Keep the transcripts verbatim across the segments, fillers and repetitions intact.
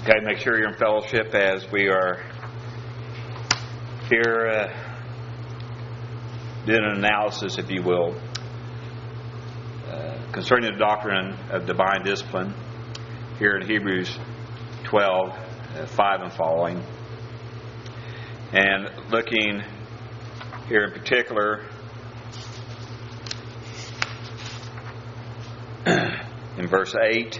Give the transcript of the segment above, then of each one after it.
Okay, make sure you're in fellowship as we are here uh, doing an analysis, if you will, uh, concerning the doctrine of divine discipline here in Hebrews twelve, uh, five and following. And looking here in particular in verse eight,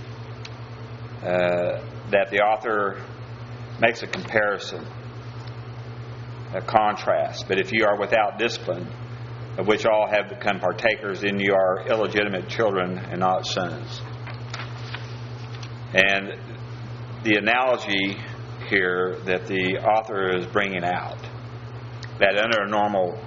uh, that the author makes a comparison, a contrast. But if you are without discipline, of which all have become partakers, then you are illegitimate children and not sons. And the analogy here that the author is bringing out, that under a normal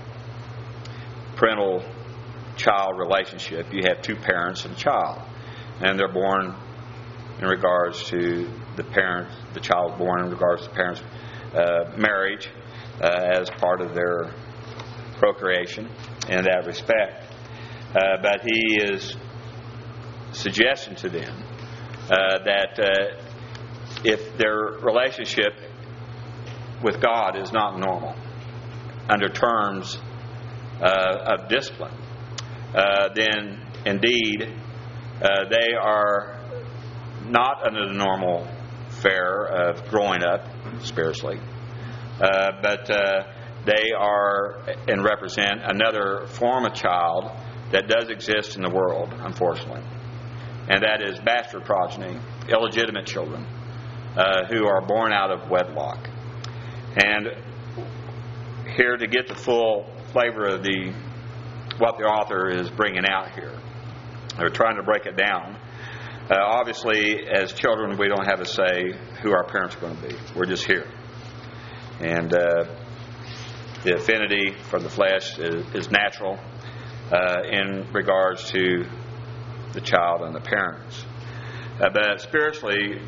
parental-child relationship, you have two parents and a child, and they're born in regards to the parents, the child is born in regards to the parents' uh, marriage uh, as part of their procreation in that respect. Uh, but he is suggesting to them uh, that uh, if their relationship with God is not normal, under terms uh, of discipline, uh, then indeed uh, they are not under the normal fare of growing up spiritually, uh, but uh, they are and represent another form of child that does exist in the world, unfortunately, and that is bastard progeny, illegitimate children uh, who are born out of wedlock. And here, to get the full flavor of the what the author is bringing out here, they're trying to break it down. Uh, obviously, as children, we don't have a say who our parents are going to be. We're just here. And uh, the affinity for the flesh is, is natural uh, in regards to the child and the parents. Uh, but spiritually,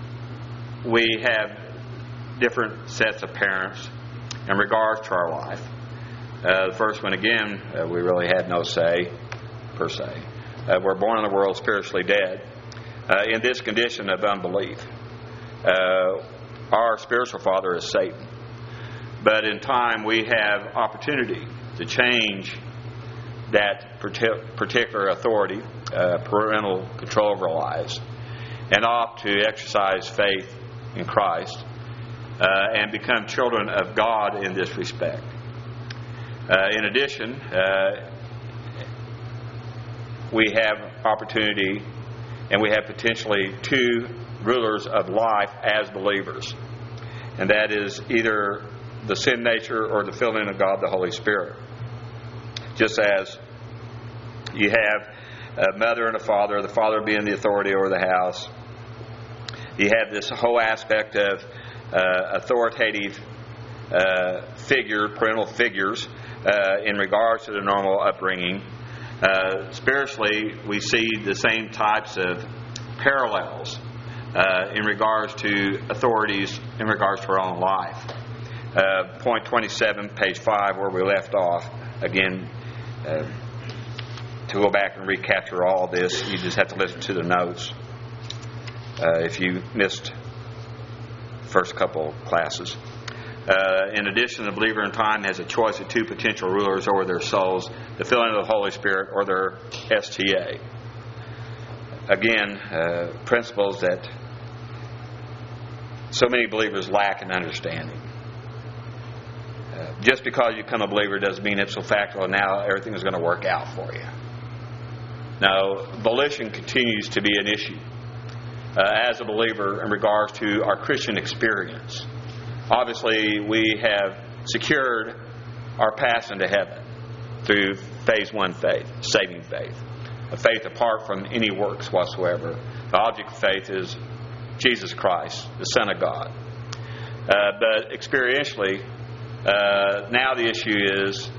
we have different sets of parents in regards to our life. Uh, the first one, again, uh, we really had no say, per se. Uh, we're born in the world spiritually dead. Uh, in this condition of unbelief. Uh, our spiritual father is Satan. But in time we have opportunity to change that particular authority, uh, parental control of our lives, and opt to exercise faith in Christ uh, and become children of God in this respect. Uh, in addition, uh, we have opportunity and we have potentially two rulers of life as believers. And that is either the sin nature or the filling of God, the Holy Spirit. Just as you have a mother and a father, the father being the authority over the house. You have this whole aspect of uh, authoritative uh, figure, parental figures, uh, in regards to the normal upbringing. Uh, spiritually, we see the same types of parallels uh, in regards to authorities in regards to our own life. Uh, point twenty-seven, page five, where we left off. Again, uh, to go back and recapture all this, you just have to listen to the notes. Uh, if you missed the first couple classes. Uh, in addition, the believer in time has a choice of two potential rulers over their souls, the filling of the Holy Spirit or their S T A. Again, uh, principles that so many believers lack in understanding. Uh, just because you become a believer doesn't mean ipso facto and now everything is going to work out for you. Now, volition continues to be an issue uh, as a believer in regards to our Christian experience. Obviously, we have secured our pass into heaven through phase one faith, saving faith. A faith apart from any works whatsoever. The object of faith is Jesus Christ, the Son of God. Uh, but experientially, uh, now the issue is,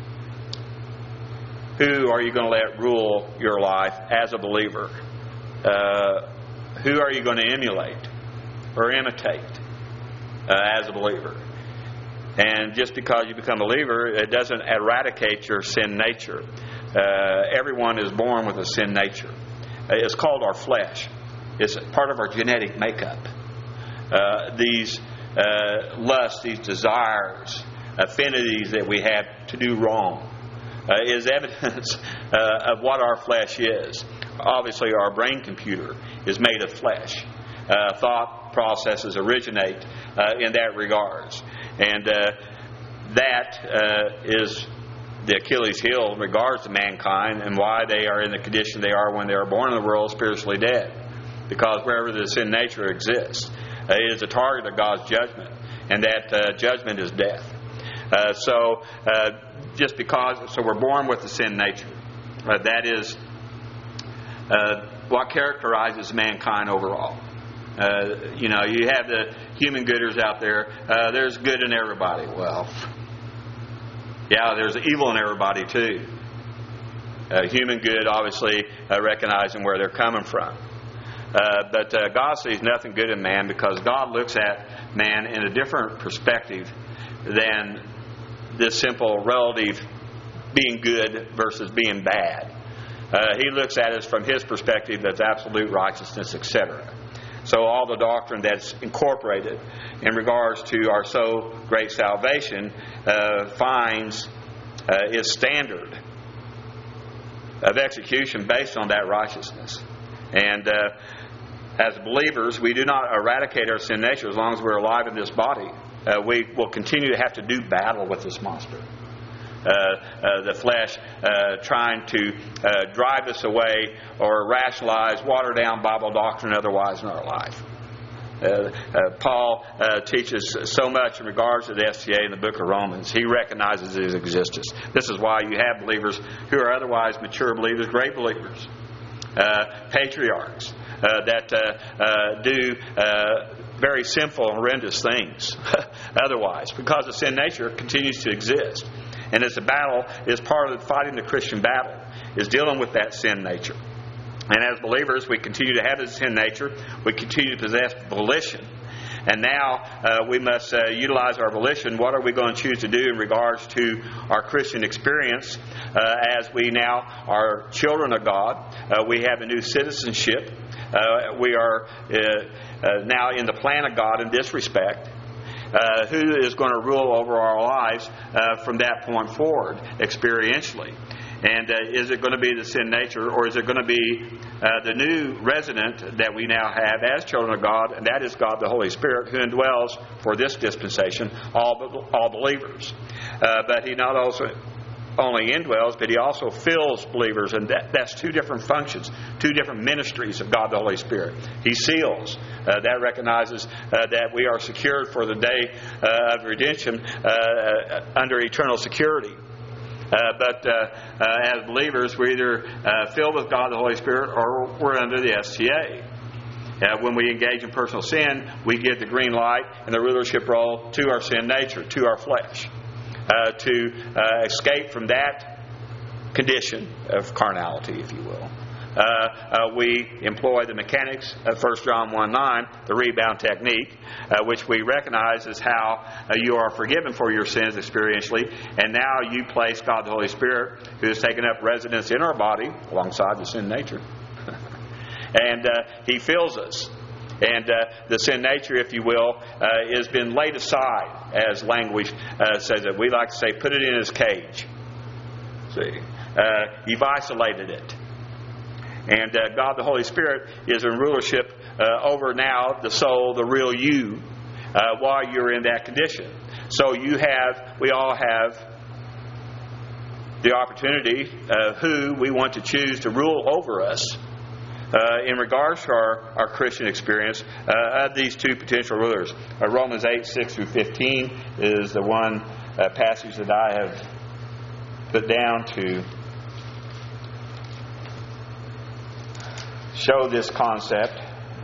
who are you going to let rule your life as a believer? Uh, who are you going to emulate or imitate? Uh, as a believer. And just because you become a believer, it doesn't eradicate your sin nature. Uh, everyone is born with a sin nature. It's called our flesh. It's part of our genetic makeup. uh, these uh, lusts, these desires, affinities that we have to do wrong, uh, is evidence uh, of what our flesh is. Obviously, our brain computer is made of flesh. Uh, thought processes originate uh, in that regards. And uh, that uh, is the Achilles heel in regards to mankind and why they are in the condition they are when they are born in the world, spiritually dead. Because wherever the sin nature exists, uh, it is a target of God's judgment, and that uh, judgment is death. Uh, so, uh, just because, so we're born with the sin nature. Uh, that is uh, what characterizes mankind overall. Uh, you know, you have the human gooders out there. Uh, there's good in everybody. Well, yeah, there's evil in everybody too. Uh, human good, obviously, uh, recognizing where they're coming from. Uh, but uh, God sees nothing good in man because God looks at man in a different perspective than this simple relative being good versus being bad. Uh, he looks at us from His perspective as absolute righteousness, et cetera. So all the doctrine that's incorporated in regards to our so great salvation uh, finds uh, its standard of execution based on that righteousness. And uh, as believers, we do not eradicate our sin nature as long as we're alive in this body. Uh, we will continue to have to do battle with this monster. Uh, uh, the flesh uh, trying to uh, drive us away or rationalize, water down Bible doctrine otherwise in our life. Uh, uh, Paul uh, teaches so much in regards to the S T A in the book of Romans. He recognizes its existence. This is why you have believers who are otherwise mature believers, great believers, uh, patriarchs uh, that uh, uh, do uh, very sinful, horrendous things otherwise, because the sin nature continues to exist. And it's a battle, is part of fighting the Christian battle, is dealing with that sin nature. And as believers, we continue to have this sin nature. We continue to possess volition. And now uh, we must uh, utilize our volition. What are we going to choose to do in regards to our Christian experience uh, as we now are children of God? Uh, we have a new citizenship. Uh, we are uh, uh, now in the plan of God in this respect. Uh, who is going to rule over our lives uh, from that point forward, experientially? And uh, is it going to be the sin nature, or is it going to be uh, the new resident that we now have as children of God, and that is God the Holy Spirit, who indwells for this dispensation all all believers. Uh, but He not also only indwells, but He also fills believers, and that, that's two different functions, two different ministries of God the Holy Spirit. He seals. Uh, that recognizes uh, that we are secured for the day uh, of redemption uh, under eternal security. Uh, but uh, uh, as believers, we're either uh, filled with God the Holy Spirit or we're under the S T A. Uh, when we engage in personal sin, we give the green light and the rulership role to our sin nature, to our flesh. Uh, to uh, escape from that condition of carnality, if you will. Uh, uh, we employ the mechanics of First John one nine, the rebound technique, uh, which we recognize as how uh, you are forgiven for your sins experientially, and now you place God the Holy Spirit, who has taken up residence in our body alongside the sin nature. and uh, He fills us. And uh, the sin nature, if you will, uh, has been laid aside, as language uh, says it. We like to say, put it in His cage. See, uh, You've isolated it. And uh, God the Holy Spirit is in rulership uh, over now the soul, the real you, uh, while you're in that condition. So you have, we all have the opportunity of who we want to choose to rule over us. Uh, in regards to our, our Christian experience uh, of these two potential rulers. Uh, Romans eight, six through fifteen is the one uh, passage that I have put down to show this concept.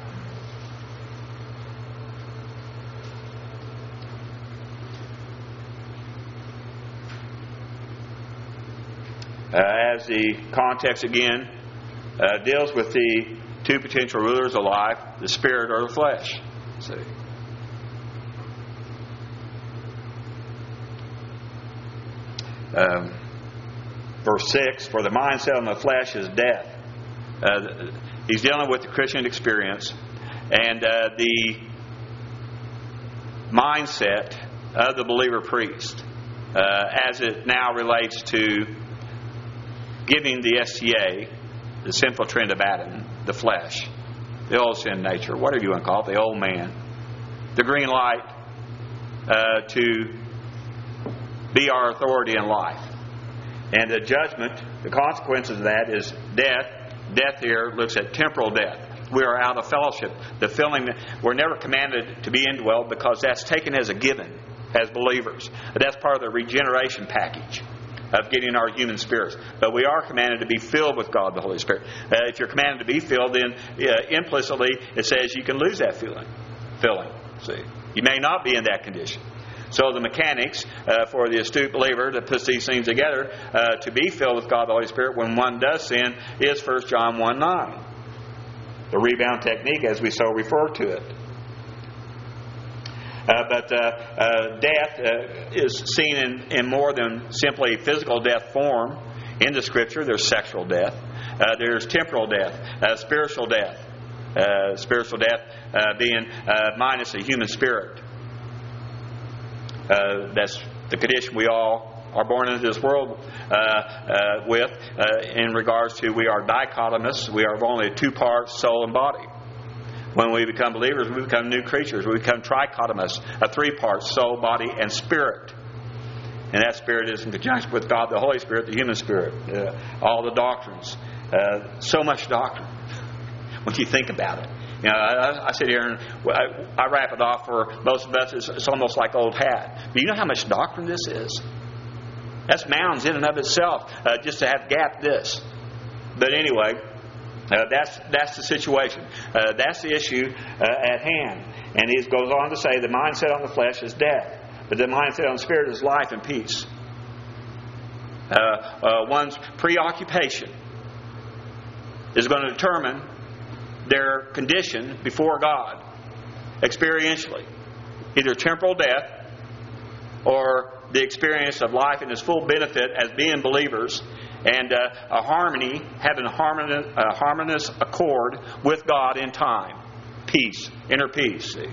Uh, as the context again Uh, deals with the two potential rulers of life, the spirit or the flesh. See. Um, verse six, for the mindset on the flesh is death. Uh, he's dealing with the Christian experience. And uh, the mindset of the believer priest uh, as it now relates to giving the S T A, the sinful trend of Adam, the flesh, the old sin nature, whatever you want to call it, the old man, the green light uh, to be our authority in life. And the judgment, the consequences of that is death. Death here looks at temporal death. We are out of fellowship. The feeling that we're never commanded to be indwelled because that's taken as a given as believers. That's part of the regeneration package of getting our human spirits. But we are commanded to be filled with God, the Holy Spirit. Uh, if you're commanded to be filled, then uh, implicitly it says you can lose that feeling. Filling. See, you may not be in that condition. So the mechanics uh, for the astute believer that puts these things together uh, to be filled with God the Holy Spirit when one does sin is First John one nine. The rebound technique as we so refer to it. Uh, but uh, uh, death uh, is seen in, in more than simply physical death form in the Scripture. There's sexual death. Uh, there's temporal death. Uh, spiritual death. Uh, spiritual death uh, being uh, minus the human spirit. Uh, that's the condition we all are born into this world uh, uh, with uh, in regards to we are dichotomous. We are only two parts, soul and body. When we become believers, we become new creatures. We become trichotomous, a three parts, soul, body, and spirit. And that spirit is in conjunction with God, the Holy Spirit, the human spirit, uh, all the doctrines. Uh, so much doctrine when you think about it. You know, I, I sit here and I, I wrap it off for most of us. It's, it's almost like old hat. But you know how much doctrine this is? That's mounds in and of itself, uh, just to have gapped this. But anyway, uh, that's that's the situation. Uh, that's the issue uh, at hand. And he goes on to say the mindset on the flesh is death, but the mindset on the spirit is life and peace. Uh, uh, one's preoccupation is going to determine their condition before God experientially. Either temporal death or the experience of life in its full benefit as being believers and uh, a harmony, having a harmonious, a harmonious accord with God in time. Peace, inner peace. See?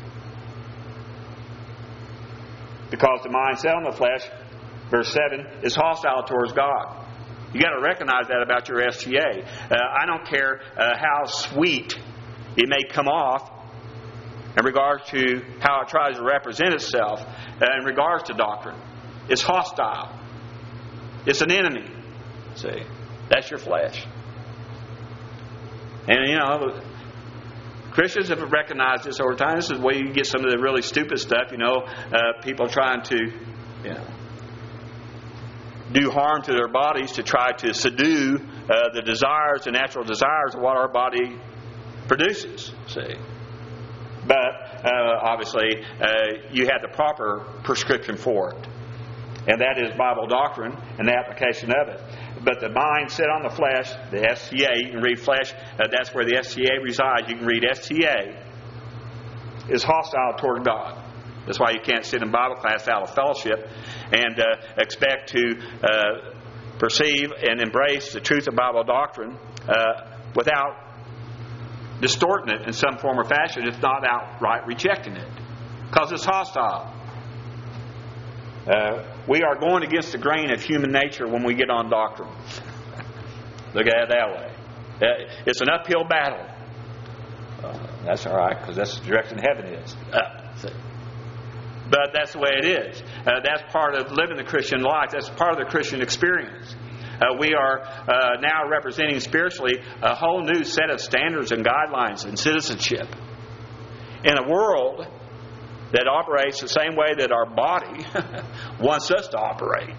Because the mindset on the flesh, verse seven, is hostile towards God. You got to recognize that about your S T A. Uh, I don't care uh, how sweet it may come off in regards to how it tries to represent itself uh, in regards to doctrine. It's hostile. It's an enemy. See, that's your flesh. And you know, Christians have recognized this over time. This is where you get some of the really stupid stuff. You know, uh, people trying to, you know, do harm to their bodies to try to subdue uh, the desires, the natural desires of what our body produces. See, but uh, obviously uh, you have the proper prescription for it, and that is Bible doctrine and the application of it. But the mind set on the flesh, the S T A, you can read flesh. Uh, that's where the S T A resides. You can read S T A is hostile toward God. That's why you can't sit in Bible class out of fellowship and uh, expect to uh, perceive and embrace the truth of Bible doctrine uh, without distorting it in some form or fashion, if not outright rejecting it. Because it's hostile. Uh, we are going against the grain of human nature when we get on doctrine. Look at it that way. Uh, it's an uphill battle. Uh, that's all right, because that's the direction heaven is. Uh, see. But that's the way it is. Uh, that's part of living the Christian life. That's part of the Christian experience. Uh, we are uh, now representing spiritually a whole new set of standards and guidelines and citizenship in a world that operates the same way that our body wants us to operate.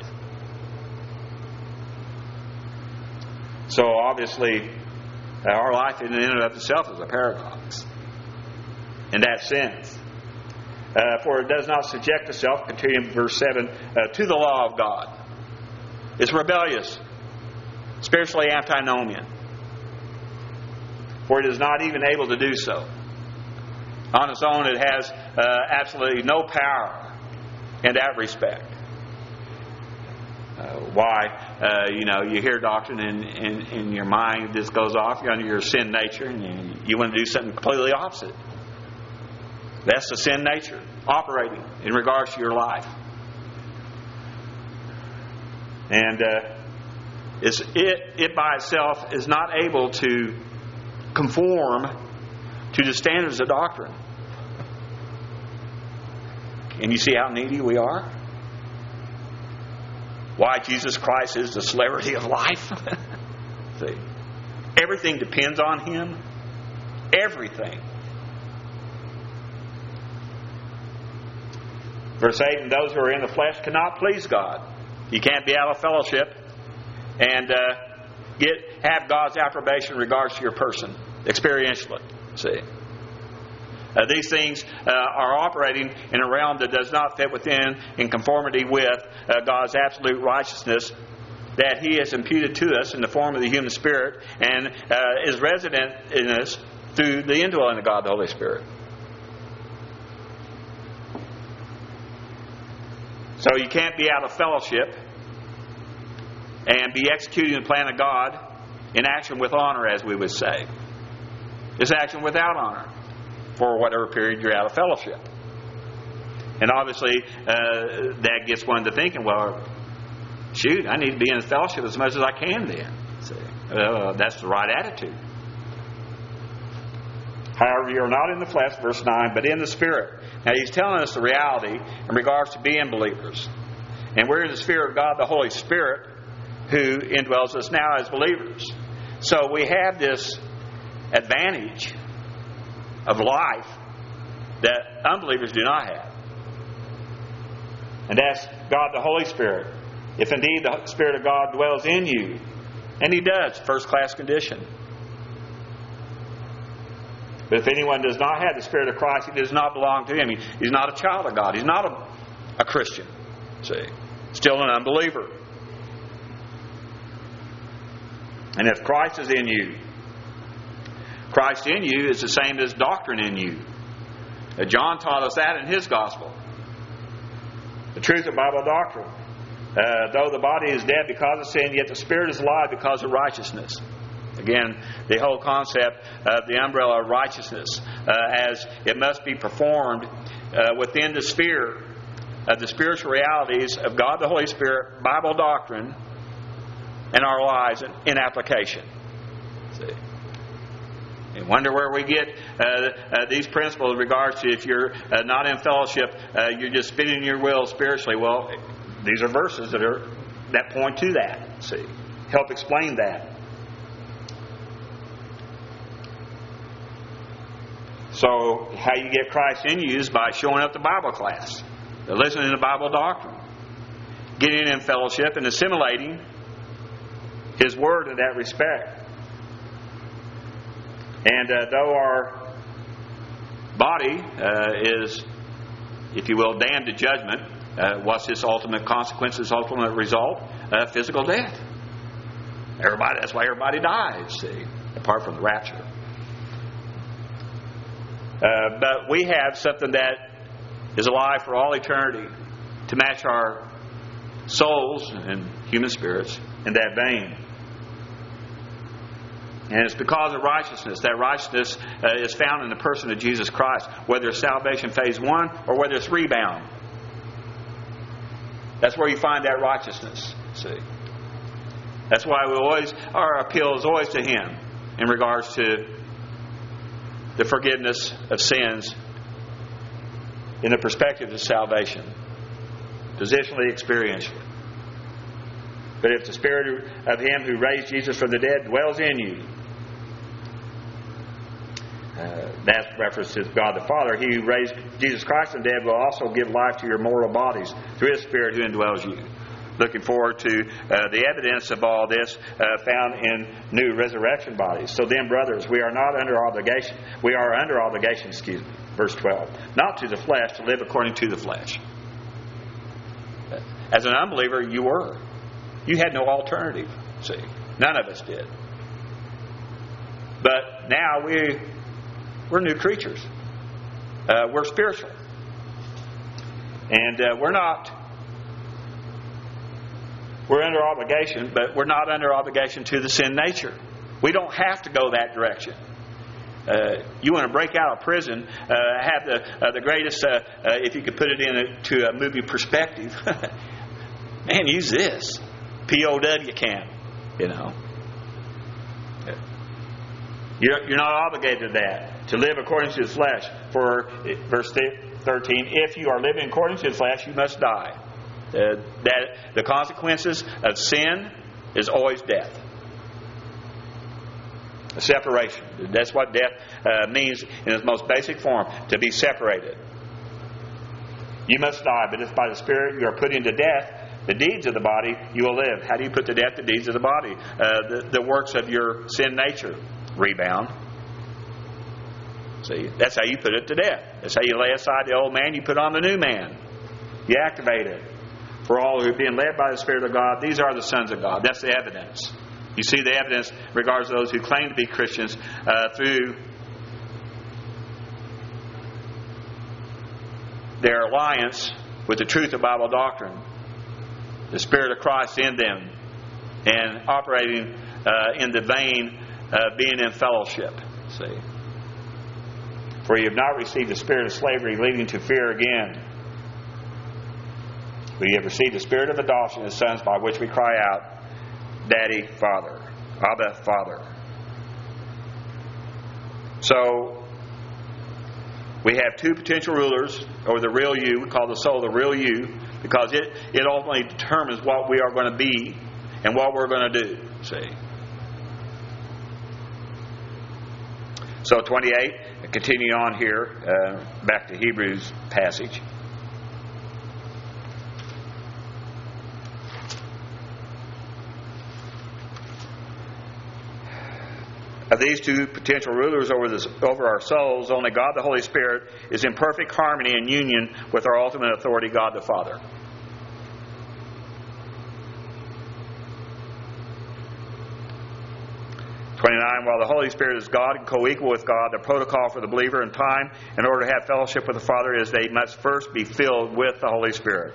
So obviously, our life in and of itself is a paradox in that sense. Uh, for it does not subject itself, continuing verse seven, uh, to the law of God. It's rebellious, spiritually antinomian. For it is not even able to do so. On its own, it has uh, absolutely no power in that respect. Uh, why, uh, you know, you hear doctrine and in, in, in your mind just goes off. You're under your sin nature and you, you want to do something completely opposite. That's the sin nature operating in regards to your life. And uh, it's, it, it by itself is not able to conform to the standards of doctrine. And you see how needy we are? Why Jesus Christ is the celebrity of life? See, everything depends on Him. Everything. Verse eight, and those who are in the flesh cannot please God. You can't be out of fellowship and uh, get have God's approbation in regards to your person, experientially. See? Uh, these things uh, are operating in a realm that does not fit within in conformity with uh, God's absolute righteousness that He has imputed to us in the form of the human spirit and uh, is resident in us through the indwelling of God, the Holy Spirit. So you can't be out of fellowship and be executing the plan of God in action with honor, as we would say. It's action without honor for whatever period you're out of fellowship. And obviously, uh, that gets one to thinking, well, shoot, I need to be in fellowship as much as I can then. See, uh, that's the right attitude. However, you're not in the flesh, verse nine, but in the Spirit. Now, he's telling us the reality in regards to being believers. And we're in the sphere of God, the Holy Spirit, who indwells us now as believers. So we have this advantage of life that unbelievers do not have. And that's God, the Holy Spirit. If indeed the Spirit of God dwells in you, and He does, first class condition. But if anyone does not have the Spirit of Christ, he does not belong to Him. He, he's not a child of God. He's not a, a Christian. See, still an unbeliever. And if Christ is in you, Christ in you is the same as doctrine in you. Uh, John taught us that in his gospel. The truth of Bible doctrine. Uh, though the body is dead because of sin, yet the spirit is alive because of righteousness. Again, the whole concept of the umbrella of righteousness, uh, as it must be performed uh, within the sphere of the spiritual realities of God the Holy Spirit, Bible doctrine, and our lives in, in application. See? You wonder where we get uh, uh, these principles in regards to if you're uh, not in fellowship, uh, you're just spinning your wheels spiritually. Well, these are verses that are that point to that. See, help explain that. So, how you get Christ in you is by showing up to Bible class, listening to Bible doctrine, getting in fellowship, and assimilating His Word in that respect. And uh, though our body uh, is, if you will, damned to judgment, uh, what's its ultimate consequence, its ultimate result? Uh, physical death. Everybody, that's why everybody dies, see, apart from the rapture. Uh, but we have something that is alive for all eternity to match our souls and human spirits in that vein. And it's because of righteousness. That righteousness uh, is found in the person of Jesus Christ, whether it's salvation phase one or whether it's rebound. That's where you find that righteousness. See, that's why we always our appeal is always to Him in regards to the forgiveness of sins in the perspective of salvation, positionally, experientially. But if the Spirit of Him who raised Jesus from the dead dwells in you, uh, that's reference to God the Father. He who raised Jesus Christ from the dead will also give life to your mortal bodies through His Spirit who indwells you. Looking forward to uh, the evidence of all this uh, found in new resurrection bodies. So then, brothers, we are not under obligation. We are under obligation, excuse me, verse twelve. Not to the flesh, to live according to the flesh. As an unbeliever, you were. You had no alternative. See, none of us did. But now we, we're new creatures. Uh, we're spiritual. And uh, we're not... We're under obligation, but we're not under obligation to the sin nature. We don't have to go that direction. Uh, you want to break out of prison, uh, have the uh, the greatest, uh, uh, if you could put it into a movie perspective, man, use this. P O W camp, you know. You're, you're not obligated to that, to live according to the flesh. For verse thirteen, if you are living according to the flesh, you must die. Uh, that the consequences of sin is always death. A separation. That's what death uh, means in its most basic form, to be separated. You must die, but if by the Spirit you are put into death, the deeds of the body, you will live. How do you put to death the deeds of the body? Uh, the, the works of your sin nature. Rebound. See, that's how you put it to death. That's how you lay aside the old man, you put on the new man. You activate it. For all who are being led by the Spirit of God, these are the sons of God. That's the evidence. You see the evidence regards those who claim to be Christians uh, through their alliance with the truth of Bible doctrine. The Spirit of Christ in them and operating uh, in the vein of being in fellowship. See? For you have not received the spirit of slavery leading to fear again. But you have received the spirit of adoption as sons, by which we cry out, Daddy, Father. Abba, Father. So, we have two potential rulers over the real you. We call the soul the real you, because it, it ultimately determines what we are going to be and what we're going to do. See? So twenty-eight, continue on here, uh, back to Hebrews passage. Of these two potential rulers over, this, over our souls, only God the Holy Spirit is in perfect harmony and union with our ultimate authority, God the Father. twenty-nine, while the Holy Spirit is God and co-equal with God, the protocol for the believer in time in order to have fellowship with the Father is they must first be filled with the Holy Spirit.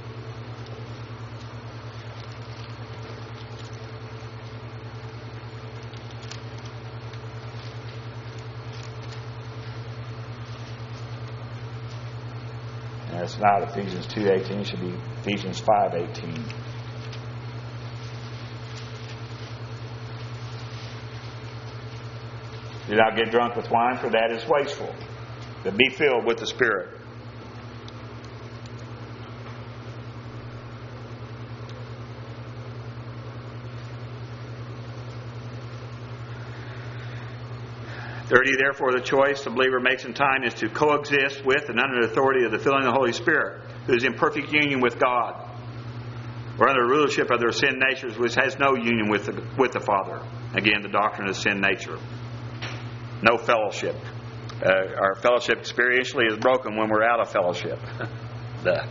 And it's not Ephesians two eighteen, it should be Ephesians five eighteen. Do not get drunk with wine, for that is wasteful, but be filled with the Spirit. thirty, therefore the choice the believer makes in time is to coexist with and under the authority of the filling of the Holy Spirit, who is in perfect union with God, or under the rulership of their sin natures, which has no union with the, with the Father. Again, the doctrine of sin nature. No fellowship. Uh, our fellowship experientially is broken when we're out of fellowship. the.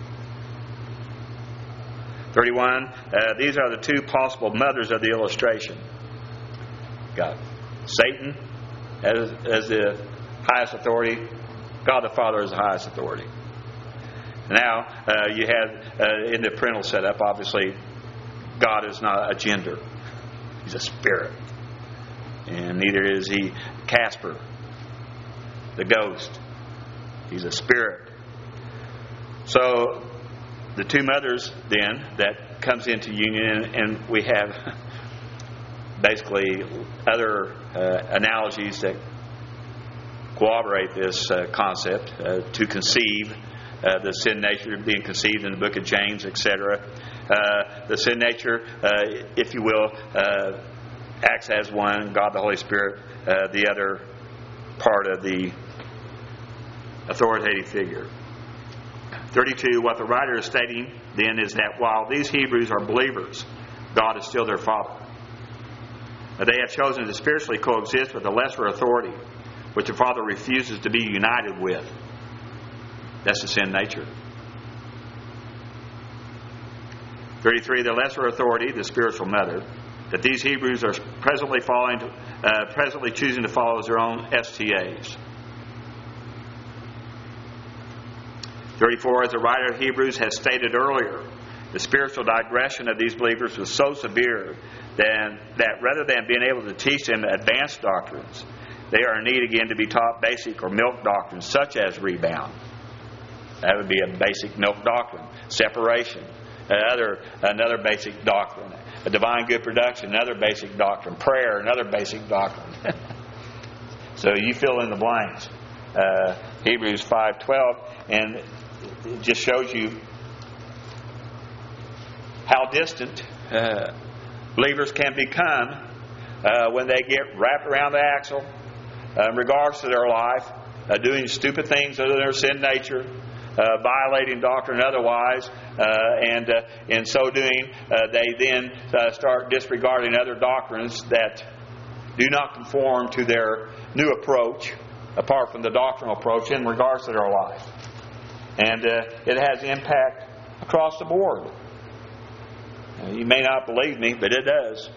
thirty-one, uh, these are the two possible mothers of the illustration. Got Satan as, as the highest authority. God the Father is the highest authority. Now, uh, you have uh, in the parental setup, obviously, God is not a gender. He's a spirit. And neither is he Casper, the ghost. He's a spirit. So, the two mothers, then, that comes into union, and we have basically other uh, analogies that corroborate this uh, concept. Uh, to conceive, uh, the sin nature being conceived in the book of James, et cetera. Uh, the sin nature, uh, if you will, uh, acts as one, God the Holy Spirit, uh, the other part of the authoritative figure. thirty-two, what the writer is stating then is that while these Hebrews are believers, God is still their Father. They have chosen to spiritually coexist with a lesser authority, which the Father refuses to be united with. That's the sin nature. thirty-three, the lesser authority, the spiritual mother, that these Hebrews are presently following, uh, presently choosing to follow as their own S T As. thirty-four, as the writer of Hebrews has stated earlier, the spiritual digression of these believers was so severe that, that rather than being able to teach them advanced doctrines, they are in need again to be taught basic or milk doctrines, such as rebound. That would be a basic milk doctrine. Separation, another another basic doctrine. A divine good production, another basic doctrine. Prayer, another basic doctrine. So you fill in the blanks. Uh, Hebrews five twelve, and it just shows you how distant uh, believers can become uh, when they get wrapped around the axle uh, in regards to their life, uh, doing stupid things under their sin nature, uh, violating doctrine otherwise, uh, and uh, in so doing, uh, they then uh, start disregarding other doctrines that do not conform to their new approach, apart from the doctrinal approach in regards to their life. And uh, it has impact across the board. Uh, you may not believe me, but it does.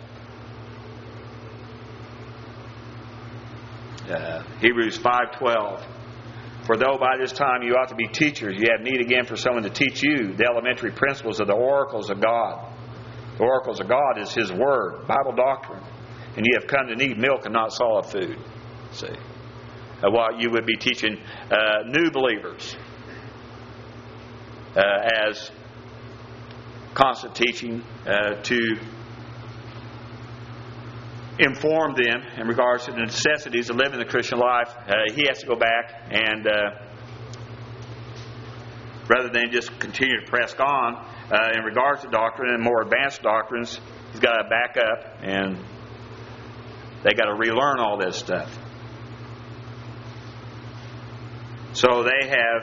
Uh, Hebrews five twelve. For though by this time you ought to be teachers, you have need again for someone to teach you the elementary principles of the oracles of God. The oracles of God is His Word, Bible doctrine. And you have come to need milk and not solid food. See? Uh, what you would be teaching uh, new believers uh, as constant teaching uh, to inform them in regards to the necessities of living the Christian life. Uh, he has to go back and uh, rather than just continue to press on uh, in regards to doctrine and more advanced doctrines, he's got to back up and they got to relearn all this stuff. So they have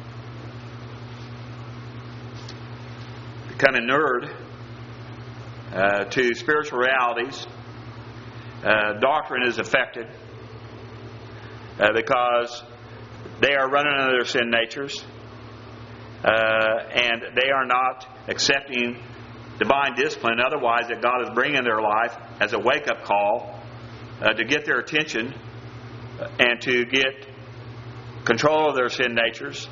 become inured uh, to spiritual realities. Uh, doctrine is affected uh, because they are running under their sin natures uh, and they are not accepting divine discipline otherwise that God is bringing in their life as a wake-up call uh, to get their attention and to get control of their sin natures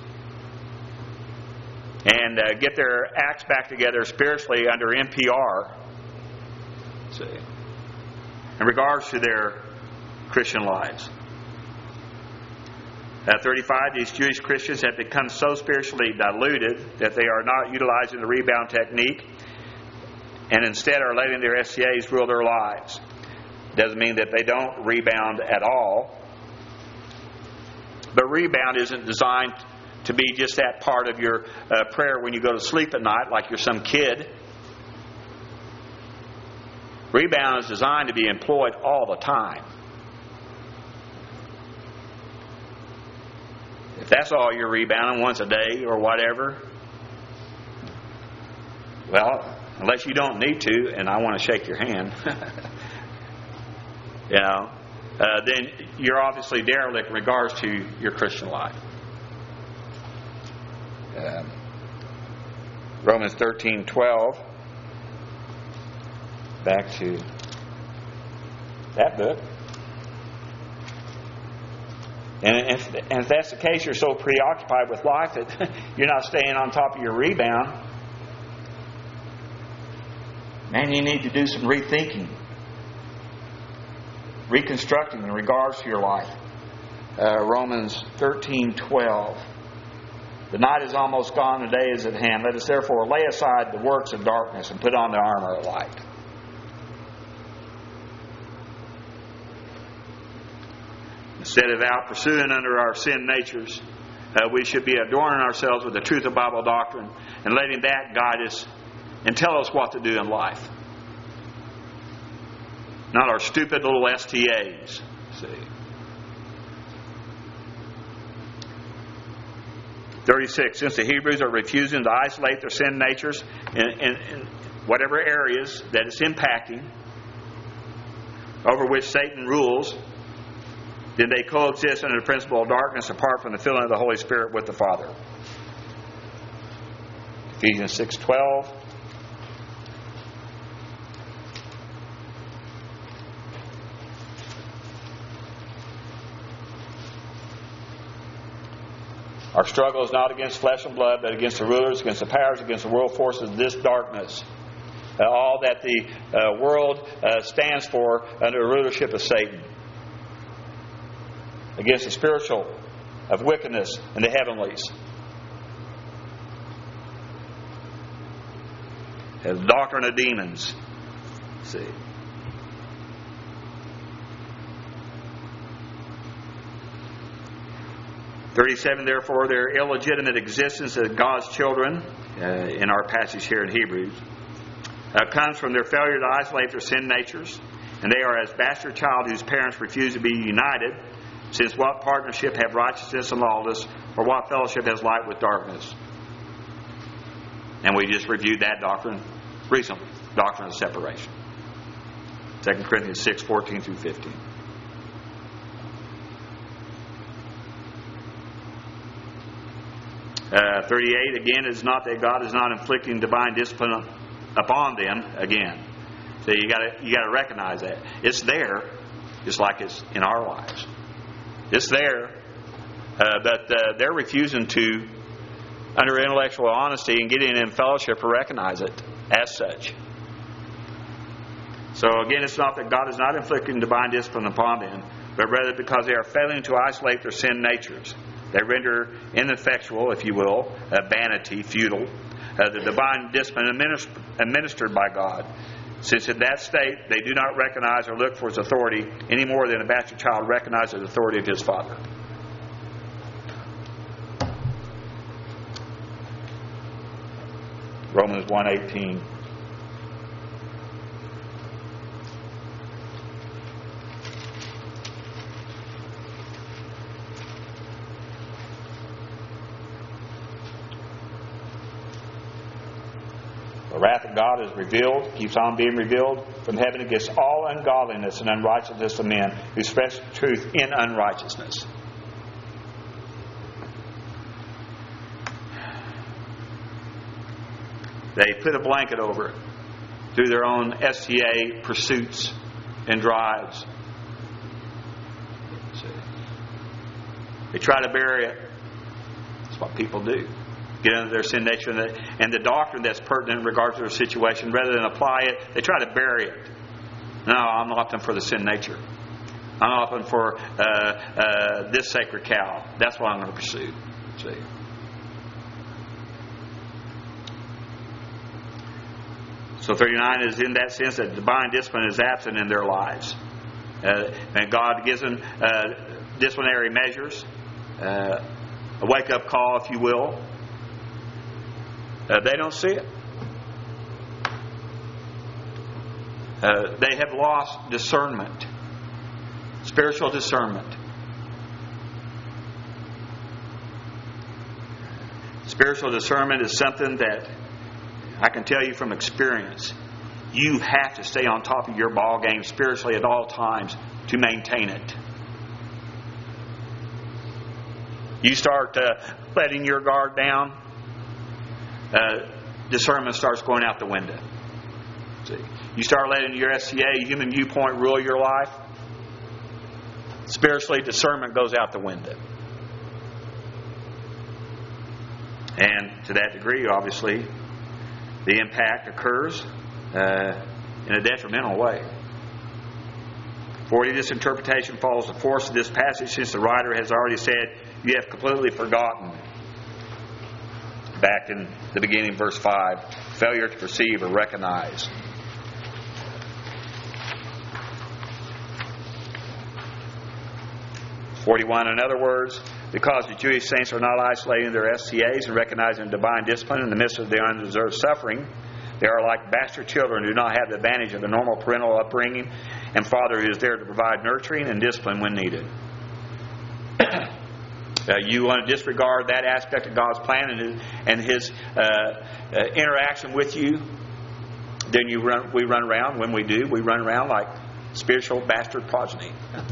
and uh, get their acts back together spiritually under N P R. See, in regards to their Christian lives. At thirty-five, these Jewish Christians have become so spiritually diluted that they are not utilizing the rebound technique and instead are letting their S C As rule their lives. Doesn't mean that they don't rebound at all. But rebound isn't designed to be just that part of your uh, prayer when you go to sleep at night like you're some kid. Rebound is designed to be employed all the time. If that's all you're rebounding once a day or whatever, well, unless you don't need to, and I want to shake your hand, you know, uh, then you're obviously derelict in regards to your Christian life. Um, Romans thirteen twelve. Back to that book. And if, and if that's the case, you're so preoccupied with life that you're not staying on top of your rebound. Man, you need to do some rethinking, reconstructing in regards to your life. Uh, Romans thirteen twelve. The night is almost gone, the day is at hand. Let us therefore lay aside the works of darkness and put on the armor of light. Instead of out pursuing under our sin natures, uh, we should be adorning ourselves with the truth of Bible doctrine and letting that guide us and tell us what to do in life. Not our stupid little S T As. See. thirty-six. Since the Hebrews are refusing to isolate their sin natures in, in, in whatever areas that it's impacting, over which Satan rules, then they coexist under the principle of darkness apart from the filling of the Holy Spirit with the Father. Ephesians six twelve. Our struggle is not against flesh and blood, but against the rulers, against the powers, against the world forces of this darkness. Uh, all that the uh, world uh, stands for under the rulership of Satan. against the spiritual of wickedness in the heavenlies. The doctrine of demons. See. thirty-seven, therefore, their illegitimate existence as God's children, uh, in our passage here in Hebrews, uh, comes from their failure to isolate their sin natures, and they are as bastard child whose parents refuse to be united, since what partnership have righteousness and lawlessness, or what fellowship has light with darkness? And we just reviewed that doctrine recently, doctrine of separation. Second Corinthians six, fourteen through fifteen. Uh, thirty-eight, again, it is not that God is not inflicting divine discipline upon them again. So you got you got to recognize that. It's there, just like it's in our lives. It's there, uh, but uh, they're refusing to, under intellectual honesty and getting in fellowship, to recognize it as such. So again, it's not that God is not inflicting divine discipline upon them, but rather because they are failing to isolate their sin natures. They render ineffectual, if you will, uh, vanity, futile, uh, the divine discipline administ- administered by God, since in that state they do not recognize or look for His authority any more than a bastard child recognizes the authority of his father. Romans one eighteen. The wrath of God is revealed, keeps on being revealed from heaven against all ungodliness and unrighteousness of men who suppress truth in unrighteousness. They put a blanket over it through their own S T A pursuits and drives. They try to bury it. That's what people do. Get into their sin nature and the, and the doctrine that's pertinent in regard to their situation, rather than apply it, they try to bury it. No, I'm opting for the sin nature. I'm opting for uh, uh, this sacred cow. That's what I'm going to pursue. See. So thirty-nine is in that sense that divine discipline is absent in their lives. Uh, and God gives them uh, disciplinary measures, uh, a wake-up call, if you will. Uh, they don't see it. Uh, they have lost discernment, spiritual discernment. Spiritual discernment is something that I can tell you from experience. You have to stay on top of your ball game spiritually at all times to maintain it. You start uh, letting your guard down, Uh, discernment starts going out the window. See, you start letting your S T A, human viewpoint, rule your life. Spiritually, discernment goes out the window. And to that degree, obviously, the impact occurs uh, in a detrimental way. forty, this interpretation follows the force of this passage, since the writer has already said, you have completely forgotten. Back in the beginning, verse five, failure to perceive or recognize. forty-one, in other words, because the Jewish saints are not isolating their S T As and recognizing divine discipline in the midst of their undeserved suffering, they are like bastard children who do not have the advantage of a normal parental upbringing and father who is there to provide nurturing and discipline when needed. Uh, you want to disregard that aspect of God's plan and His, and his uh, uh, interaction with you, then you run, we run around, when we do, we run around like spiritual bastard progeny.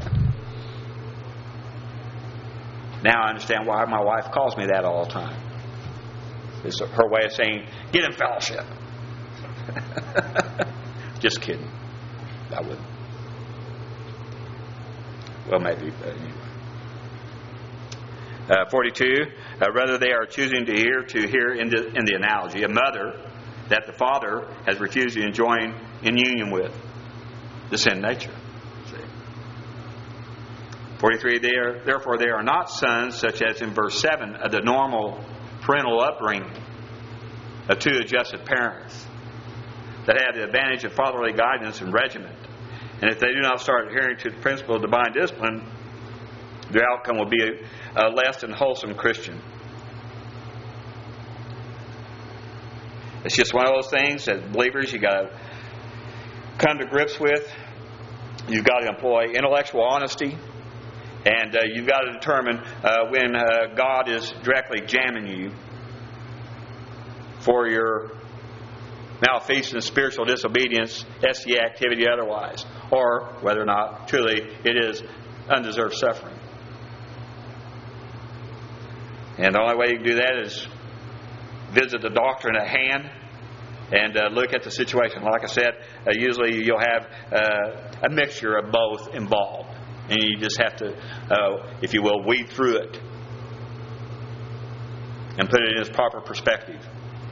Now I understand why my wife calls me that all the time. It's her way of saying, get in fellowship. Just kidding. I wouldn't. Well, maybe, but anyway. Uh, forty-two, uh, rather they are choosing to hear, to hear in the, in the analogy, a mother that the father has refused to join in union with. The sin nature. See? forty-three, they are, therefore they are not sons, such as in verse seven, of the normal parental upbringing of two adjusted parents that have the advantage of fatherly guidance and regiment. And if they do not start adhering to the principle of divine discipline, the outcome will be a, a less than wholesome Christian. It's just one of those things that believers you got to come to grips with. You've got to employ intellectual honesty, and uh, you've got to determine uh, when uh, God is directly jamming you for your malfeasance, spiritual disobedience, S C A activity otherwise, or whether or not truly it is undeserved suffering. And the only way you can do that is visit the doctrine at hand and uh, look at the situation. Like I said, uh, usually you'll have uh, a mixture of both involved. And you just have to, uh, if you will, weed through it and put it in its proper perspective.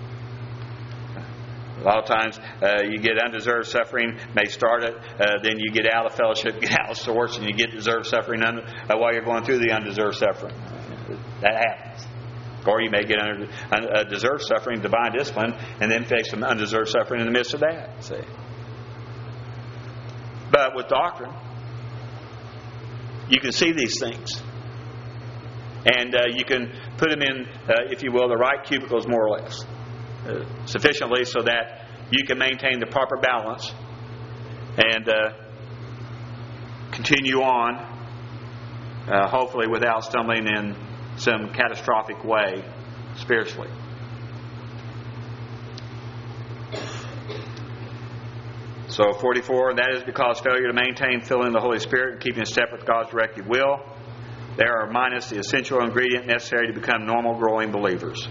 A lot of times uh, you get undeserved suffering, may start it, uh, then you get out of fellowship, get out of source, and you get deserved suffering under, uh, while you're going through the undeserved suffering. That happens. Or you may get under uh, deserved suffering, divine discipline, and then face some undeserved suffering in the midst of that. See? But with doctrine, you can see these things. And uh, you can put them in, uh, if you will, the right cubicles more or less. Uh, sufficiently so that you can maintain the proper balance and uh, continue on, uh, hopefully without stumbling in some catastrophic way spiritually. So forty-four, that is because failure to maintain filling the Holy Spirit and keeping in step with God's directed will, they are minus the essential ingredient necessary to become normal growing believers.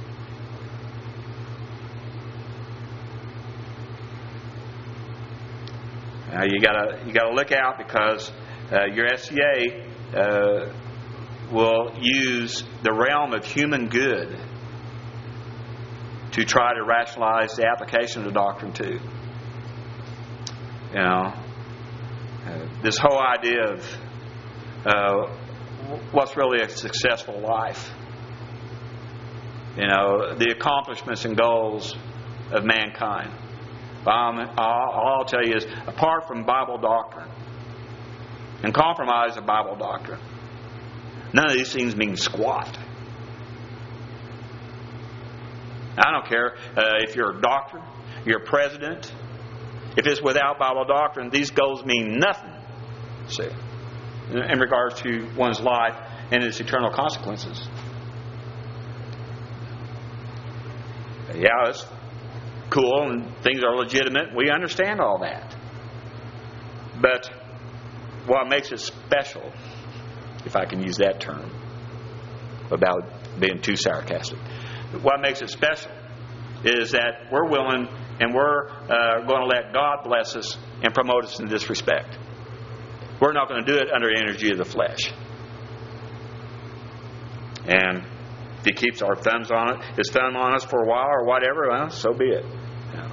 Now you gotta you gotta look out, because uh, your S C A uh, will use the realm of human good to try to rationalize the application of the doctrine too. You know, uh, this whole idea of uh, what's really a successful life. You know, the accomplishments and goals of mankind. Um, all I'll tell you is, apart from Bible doctrine and compromise of Bible doctrine, none of these things mean squat. I don't care uh, if you're a doctor, you're a president. If it's without Bible doctrine, these goals mean nothing. See, in regards to one's life and its eternal consequences. Yeah, it's cool and things are legitimate. We understand all that. But what makes it special, if I can use that term, without being too sarcastic, what makes it special is that we're willing and we're uh, going to let God bless us and promote us in this respect. We're not going to do it under the energy of the flesh. And if He keeps our thumbs on it, His thumb on us for a while or whatever, well, so be it. Yeah.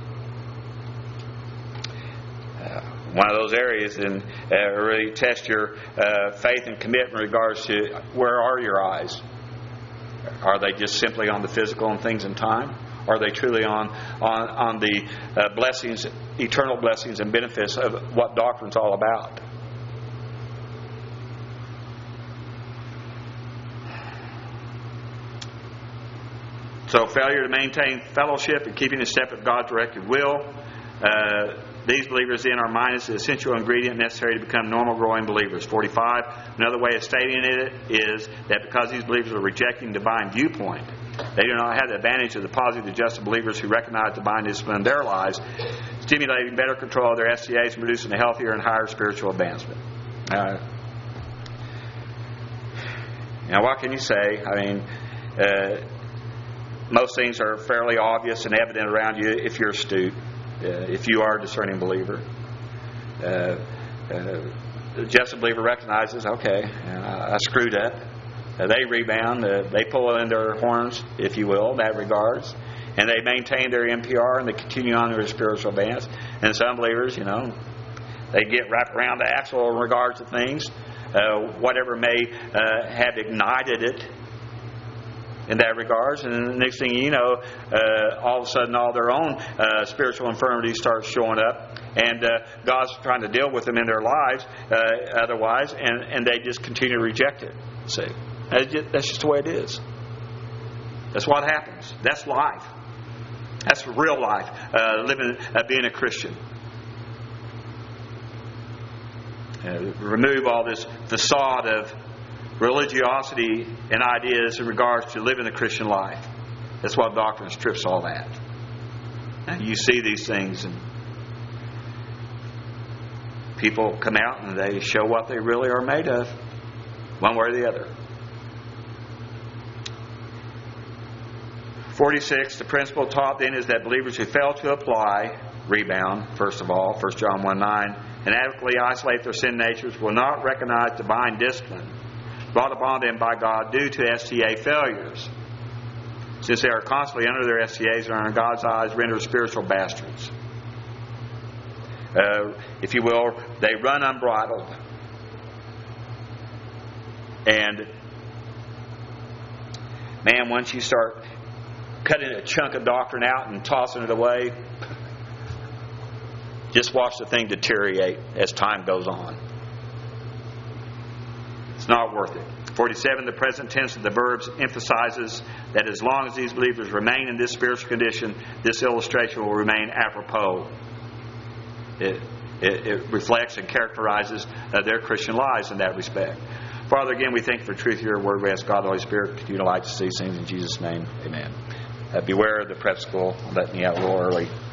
Uh, one of those areas, and uh, really test your uh, faith and commitment in regards to where are your eyes? Are they just simply on the physical and things in time? Or are they truly on on, on the uh, blessings, eternal blessings and benefits of what doctrine's all about? So failure to maintain fellowship and keeping in step with God's directed will. Uh, these believers then are minus the essential ingredient necessary to become normal growing believers. forty-five. Another way of stating it is that because these believers are rejecting divine viewpoint, they do not have the advantage of the positive adjusted believers who recognize divine discipline in their lives, stimulating better control of their S C As and producing a healthier and higher spiritual advancement. Uh, now, what can you say? I mean, uh, most things are fairly obvious and evident around you if you're astute, uh, if you are a discerning believer. Uh, uh, the adjusted believer recognizes, okay, uh, I screwed up. Uh, they rebound. Uh, they pull in their horns, if you will, in that regards. And they maintain their N P R and they continue on their spiritual advance. And some believers, you know, They get wrapped around the axle in regards to things. Uh, whatever may uh, have ignited it in that regards. And the next thing you know, uh, all of a sudden all their own uh, spiritual infirmities start showing up. And uh, God's trying to deal with them in their lives uh, otherwise. And, and they just continue to reject it. See, that's just, that's just the way it is. That's what happens. That's life. That's real life, uh, living, uh, being a Christian. Uh, remove all this facade of religiosity and ideas in regards to living the Christian life. That's what doctrine strips all that. Now, you see these things, and people come out and they show what they really are made of, one way or the other. forty-six, the principle taught then is that believers who fail to apply, rebound, first of all, First John one nine, and adequately isolate their sin natures will not recognize divine discipline brought upon them by God due to S T A failures, since they are constantly under their S T As and are in God's eyes rendered spiritual bastards. Uh, if you will, they run unbridled. And man, once you start cutting a chunk of doctrine out and tossing it away, just watch the thing deteriorate as time goes on. It's not worth it. forty-seven, the present tense of the verbs emphasizes that as long as these believers remain in this spiritual condition, this illustration will remain apropos. It, it, it reflects and characterizes uh, their Christian lives in that respect. Father, again, we thank you for the truth of your word. We ask God, the Holy Spirit, continue to light to see things in Jesus' name. Amen. Uh, beware of the prep school. Let me out a little early.